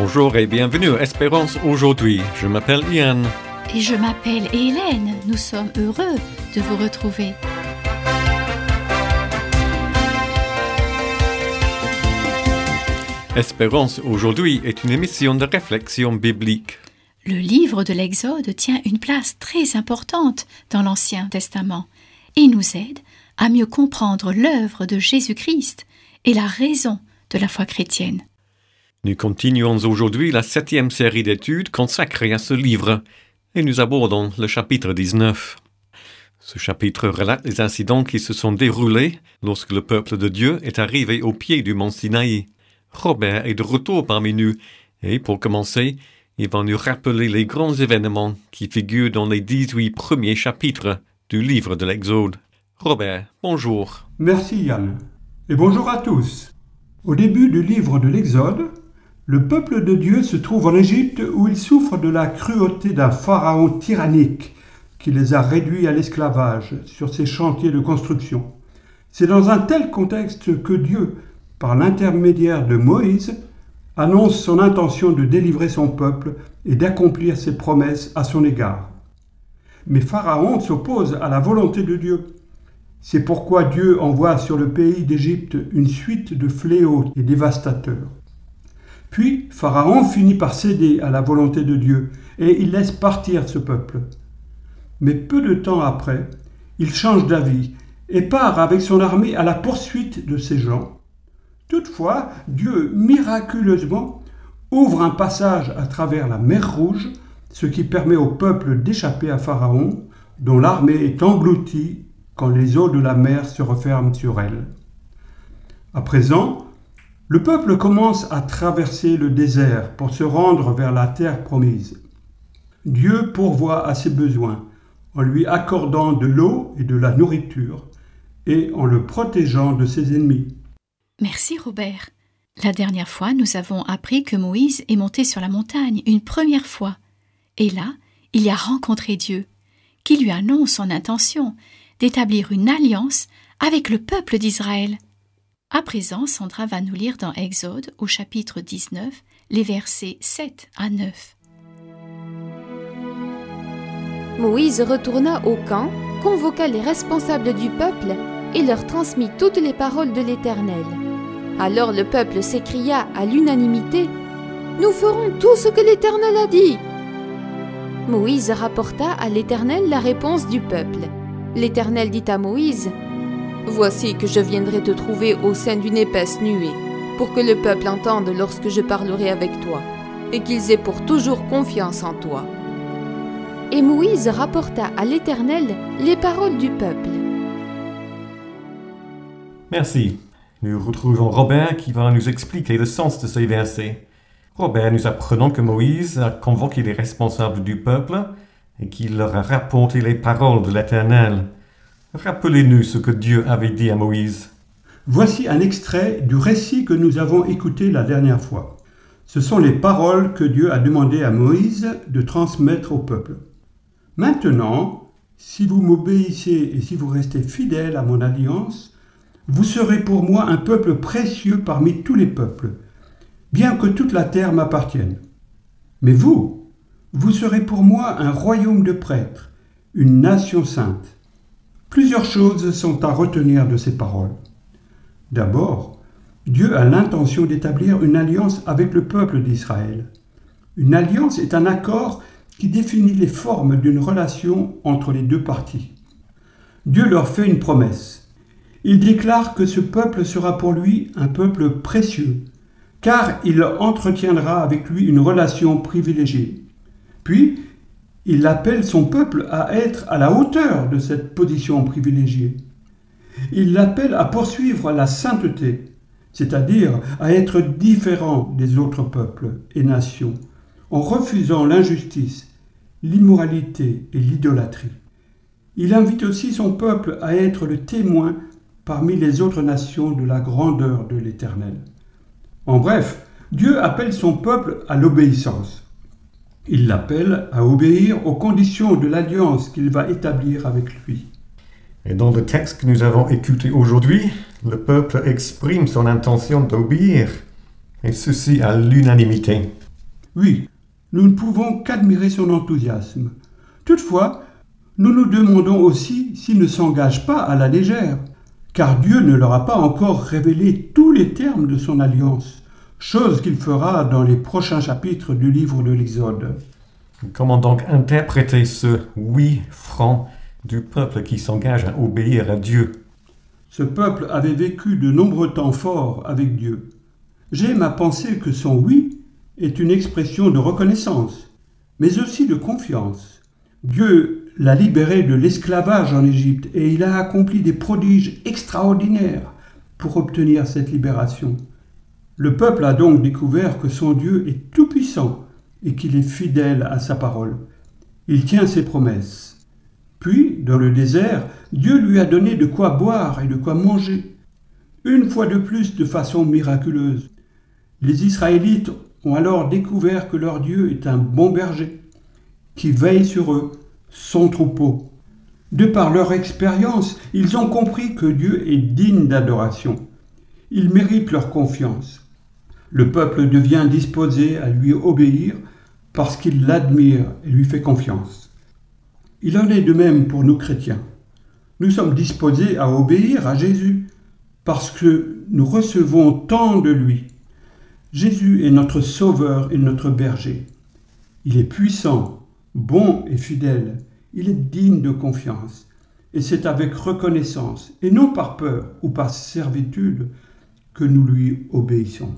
Bonjour et bienvenue à Espérance aujourd'hui. Je m'appelle Ian. Et je m'appelle Hélène. Nous sommes heureux de vous retrouver. Espérance aujourd'hui est une émission de réflexion biblique. Le livre de l'Exode tient une place très importante dans l'Ancien Testament et nous aide à mieux comprendre l'œuvre de Jésus-Christ et la raison de la foi chrétienne. Nous continuons aujourd'hui la 7e série d'études consacrée à ce livre et nous abordons le chapitre 19. Ce chapitre relate les incidents qui se sont déroulés lorsque le peuple de Dieu est arrivé au pied du mont Sinaï. Robert est de retour parmi nous et pour commencer, il va nous rappeler les grands événements qui figurent dans les 18 premiers chapitres du livre de l'Exode. Robert, bonjour. Merci Yann, et bonjour à tous. Au début du livre de l'Exode, le peuple de Dieu se trouve en Égypte où il souffre de la cruauté d'un pharaon tyrannique qui les a réduits à l'esclavage sur ses chantiers de construction. C'est dans un tel contexte que Dieu, par l'intermédiaire de Moïse, annonce son intention de délivrer son peuple et d'accomplir ses promesses à son égard. Mais Pharaon s'oppose à la volonté de Dieu. C'est pourquoi Dieu envoie sur le pays d'Égypte une suite de fléaux et dévastateurs. Puis Pharaon finit par céder à la volonté de Dieu et il laisse partir ce peuple. Mais peu de temps après, il change d'avis et part avec son armée à la poursuite de ces gens. Toutefois, Dieu, miraculeusement, ouvre un passage à travers la mer Rouge, ce qui permet au peuple d'échapper à Pharaon, dont l'armée est engloutie quand les eaux de la mer se referment sur elle. À présent, le peuple commence à traverser le désert pour se rendre vers la terre promise. Dieu pourvoit à ses besoins en lui accordant de l'eau et de la nourriture et en le protégeant de ses ennemis. Merci Robert. La dernière fois, nous avons appris que Moïse est monté sur la montagne une première fois. Et là, il y a rencontré Dieu, qui lui annonce son intention d'établir une alliance avec le peuple d'Israël. À présent, Sandra va nous lire dans Exode, au chapitre 19, les versets 7 à 9. Moïse retourna au camp, convoqua les responsables du peuple et leur transmit toutes les paroles de l'Éternel. Alors le peuple s'écria à l'unanimité « Nous ferons tout ce que l'Éternel a dit !» Moïse rapporta à l'Éternel la réponse du peuple. L'Éternel dit à Moïse « Voici que je viendrai te trouver au sein d'une épaisse nuée, pour que le peuple entende lorsque je parlerai avec toi, et qu'ils aient pour toujours confiance en toi. » Et Moïse rapporta à l'Éternel les paroles du peuple. Merci. Nous retrouvons Robert qui va nous expliquer le sens de ces versets. Robert, nous apprenons que Moïse a convoqué les responsables du peuple et qu'il leur a rapporté les paroles de l'Éternel. Rappelez-nous ce que Dieu avait dit à Moïse. Voici un extrait du récit que nous avons écouté la dernière fois. Ce sont les paroles que Dieu a demandé à Moïse de transmettre au peuple. Maintenant, si vous m'obéissez et si vous restez fidèles à mon alliance, vous serez pour moi un peuple précieux parmi tous les peuples, bien que toute la terre m'appartienne. Mais vous serez pour moi un royaume de prêtres, une nation sainte. Plusieurs choses sont à retenir de ces paroles. D'abord, Dieu a l'intention d'établir une alliance avec le peuple d'Israël. Une alliance est un accord qui définit les formes d'une relation entre les deux parties. Dieu leur fait une promesse. Il déclare que ce peuple sera pour lui un peuple précieux, car il entretiendra avec lui une relation privilégiée. Puis, il appelle son peuple à être à la hauteur de cette position privilégiée. Il l'appelle à poursuivre la sainteté, c'est-à-dire à être différent des autres peuples et nations, en refusant l'injustice, l'immoralité et l'idolâtrie. Il invite aussi son peuple à être le témoin parmi les autres nations de la grandeur de l'Éternel. En bref, Dieu appelle son peuple à l'obéissance. Il l'appelle à obéir aux conditions de l'alliance qu'il va établir avec lui. Et dans le texte que nous avons écouté aujourd'hui, le peuple exprime son intention d'obéir, et ceci à l'unanimité. Oui, nous ne pouvons qu'admirer son enthousiasme. Toutefois, nous nous demandons aussi s'il ne s'engage pas à la légère, car Dieu ne leur a pas encore révélé tous les termes de son alliance, chose qu'il fera dans les prochains chapitres du livre de l'Exode. Comment donc interpréter ce « oui » franc du peuple qui s'engage à obéir à Dieu? Ce peuple avait vécu de nombreux temps forts avec Dieu. J'aime à penser que son « oui » est une expression de reconnaissance, mais aussi de confiance. Dieu l'a libéré de l'esclavage en Égypte et il a accompli des prodiges extraordinaires pour obtenir cette libération. Le peuple a donc découvert que son Dieu est tout-puissant et qu'il est fidèle à sa parole. Il tient ses promesses. Puis, dans le désert, Dieu lui a donné de quoi boire et de quoi manger, une fois de plus de façon miraculeuse. Les Israélites ont alors découvert que leur Dieu est un bon berger, qui veille sur eux, son troupeau. De par leur expérience, ils ont compris que Dieu est digne d'adoration. Il mérite leur confiance. Le peuple devient disposé à lui obéir parce qu'il l'admire et lui fait confiance. Il en est de même pour nous chrétiens. Nous sommes disposés à obéir à Jésus parce que nous recevons tant de lui. Jésus est notre sauveur et notre berger. Il est puissant, bon et fidèle. Il est digne de confiance. Et c'est avec reconnaissance, et non par peur ou par servitude, que nous lui obéissons.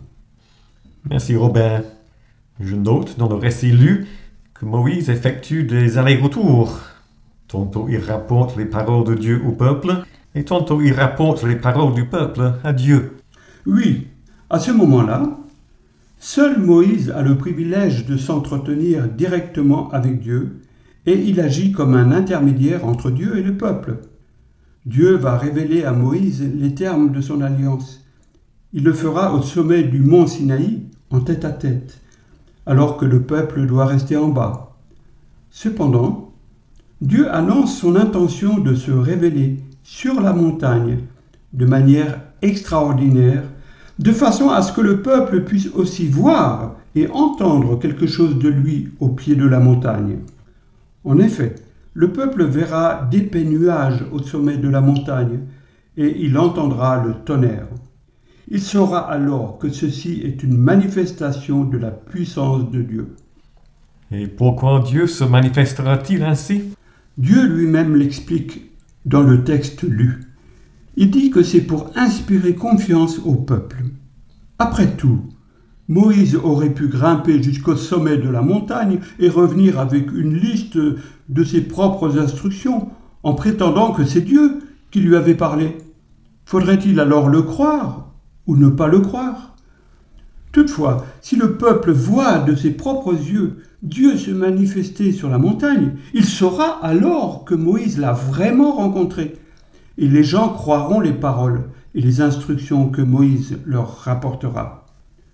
Merci Robert. Je note dans le récit lu que Moïse effectue des allers-retours. Tantôt il rapporte les paroles de Dieu au peuple, et tantôt il rapporte les paroles du peuple à Dieu. Oui, à ce moment-là, seul Moïse a le privilège de s'entretenir directement avec Dieu, et il agit comme un intermédiaire entre Dieu et le peuple. Dieu va révéler à Moïse les termes de son alliance. Il le fera au sommet du mont Sinaï, en tête-à-tête, alors que le peuple doit rester en bas. Cependant, Dieu annonce son intention de se révéler sur la montagne de manière extraordinaire, de façon à ce que le peuple puisse aussi voir et entendre quelque chose de lui au pied de la montagne. En effet, le peuple verra d'épais nuages au sommet de la montagne et il entendra le tonnerre. Il saura alors que ceci est une manifestation de la puissance de Dieu. Et pourquoi Dieu se manifestera-t-il ainsi? Dieu lui-même l'explique dans le texte lu. Il dit que c'est pour inspirer confiance au peuple. Après tout, Moïse aurait pu grimper jusqu'au sommet de la montagne et revenir avec une liste de ses propres instructions en prétendant que c'est Dieu qui lui avait parlé. Faudrait-il alors le croire ou ne pas le croire? Toutefois, si le peuple voit de ses propres yeux Dieu se manifester sur la montagne, il saura alors que Moïse l'a vraiment rencontré. Et les gens croiront les paroles et les instructions que Moïse leur rapportera.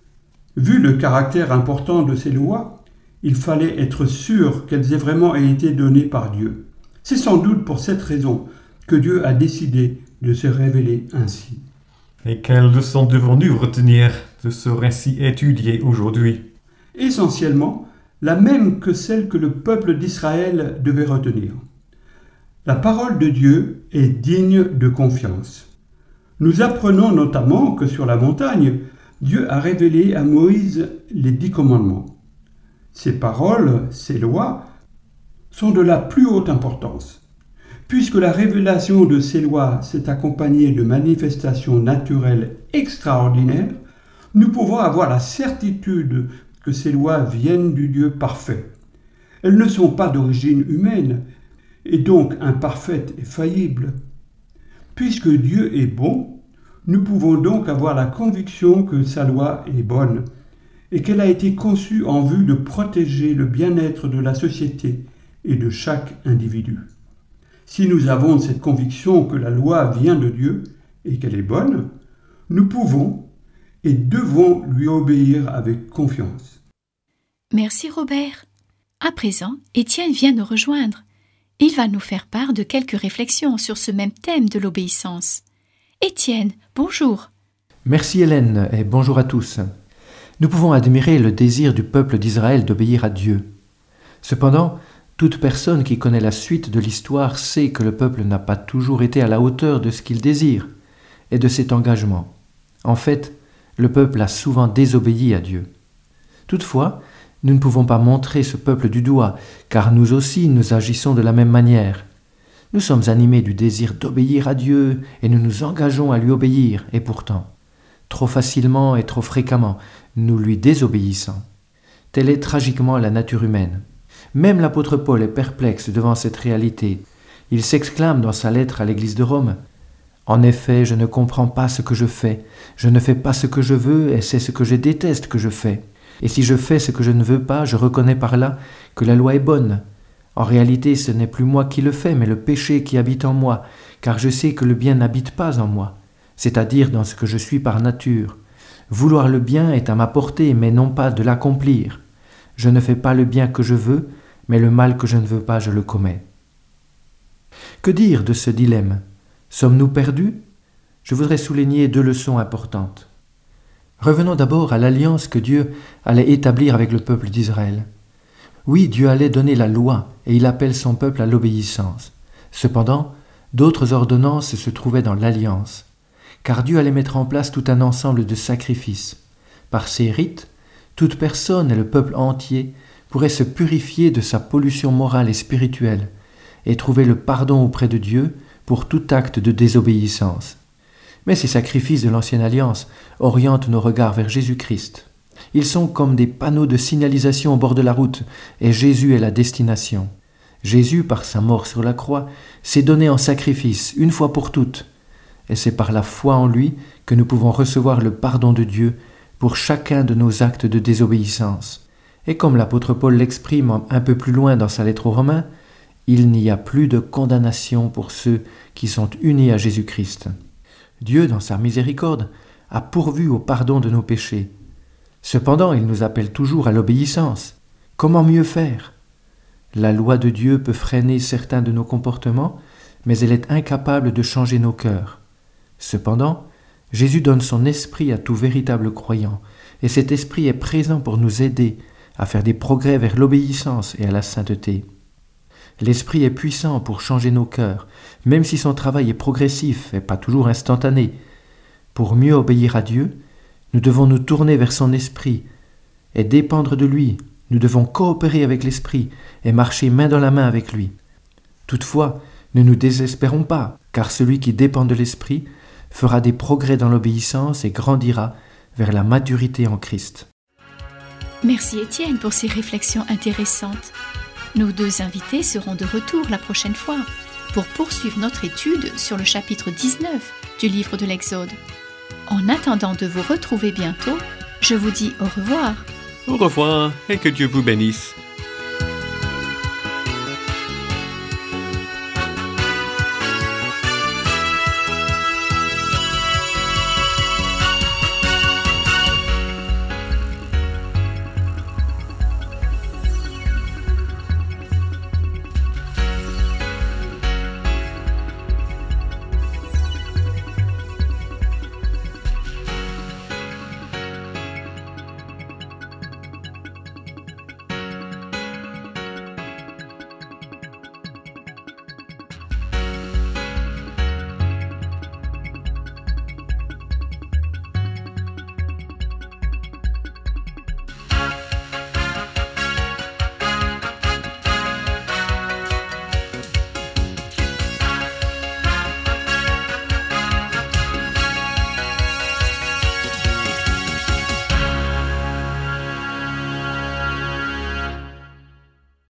Vu le caractère important de ces lois, il fallait être sûr qu'elles aient vraiment été données par Dieu. C'est sans doute pour cette raison que Dieu a décidé de se révéler ainsi. Et quelles leçons devons-nous retenir de ce récit étudié aujourd'hui? Essentiellement, la même que celle que le peuple d'Israël devait retenir. La parole de Dieu est digne de confiance. Nous apprenons notamment que sur la montagne, Dieu a révélé à Moïse les 10 commandements. Ces paroles, ces lois, sont de la plus haute importance. Puisque la révélation de ces lois s'est accompagnée de manifestations naturelles extraordinaires, nous pouvons avoir la certitude que ces lois viennent du Dieu parfait. Elles ne sont pas d'origine humaine, et donc imparfaites et faillibles. Puisque Dieu est bon, nous pouvons donc avoir la conviction que sa loi est bonne, et qu'elle a été conçue en vue de protéger le bien-être de la société et de chaque individu. Si nous avons cette conviction que la loi vient de Dieu et qu'elle est bonne, nous pouvons et devons lui obéir avec confiance. Merci Robert. À présent, Étienne vient nous rejoindre. Il va nous faire part de quelques réflexions sur ce même thème de l'obéissance. Étienne, bonjour. Merci Hélène et bonjour à tous. Nous pouvons admirer le désir du peuple d'Israël d'obéir à Dieu. Cependant, toute personne qui connaît la suite de l'histoire sait que le peuple n'a pas toujours été à la hauteur de ce qu'il désire et de cet engagement. En fait, le peuple a souvent désobéi à Dieu. Toutefois, nous ne pouvons pas montrer ce peuple du doigt, car nous aussi nous agissons de la même manière. Nous sommes animés du désir d'obéir à Dieu et nous nous engageons à lui obéir, et pourtant, trop facilement et trop fréquemment, nous lui désobéissons. Telle est tragiquement la nature humaine. Même l'apôtre Paul est perplexe devant cette réalité. Il s'exclame dans sa lettre à l'église de Rome « En effet, je ne comprends pas ce que je fais. Je ne fais pas ce que je veux et c'est ce que je déteste que je fais. Et si je fais ce que je ne veux pas, je reconnais par là que la loi est bonne. En réalité, ce n'est plus moi qui le fais, mais le péché qui habite en moi, car je sais que le bien n'habite pas en moi, c'est-à-dire dans ce que je suis par nature. Vouloir le bien est à ma portée, mais non pas de l'accomplir. Je ne fais pas le bien que je veux, mais le mal que je ne veux pas, je le commets. » Que dire de ce dilemme ? Sommes-nous perdus ? Je voudrais souligner 2 leçons importantes. Revenons d'abord à l'alliance que Dieu allait établir avec le peuple d'Israël. Oui, Dieu allait donner la loi et il appelle son peuple à l'obéissance. Cependant, d'autres ordonnances se trouvaient dans l'alliance, car Dieu allait mettre en place tout un ensemble de sacrifices. Par ces rites, toute personne et le peuple entier pourraient se purifier de sa pollution morale et spirituelle et trouver le pardon auprès de Dieu pour tout acte de désobéissance. Mais ces sacrifices de l'ancienne alliance orientent nos regards vers Jésus-Christ. Ils sont comme des panneaux de signalisation au bord de la route, et Jésus est la destination. Jésus, par sa mort sur la croix, s'est donné en sacrifice, une fois pour toutes, et c'est par la foi en lui que nous pouvons recevoir le pardon de Dieu pour chacun de nos actes de désobéissance. Et comme l'apôtre Paul l'exprime un peu plus loin dans sa lettre aux Romains, il n'y a plus de condamnation pour ceux qui sont unis à Jésus-Christ. Dieu, dans sa miséricorde, a pourvu au pardon de nos péchés. Cependant, il nous appelle toujours à l'obéissance. Comment mieux faire ? La loi de Dieu peut freiner certains de nos comportements, mais elle est incapable de changer nos cœurs. Cependant, Jésus donne son esprit à tout véritable croyant, et cet esprit est présent pour nous aider à faire des progrès vers l'obéissance et à la sainteté. L'esprit est puissant pour changer nos cœurs, même si son travail est progressif et pas toujours instantané. Pour mieux obéir à Dieu, nous devons nous tourner vers son esprit et dépendre de lui. Nous devons coopérer avec l'esprit et marcher main dans la main avec lui. Toutefois, ne nous désespérons pas, car celui qui dépend de l'esprit fera des progrès dans l'obéissance et grandira vers la maturité en Christ. Merci Étienne pour ces réflexions intéressantes. Nos 2 invités seront de retour la prochaine fois pour poursuivre notre étude sur le chapitre 19 du livre de l'Exode. En attendant de vous retrouver bientôt, je vous dis au revoir. Au revoir et que Dieu vous bénisse.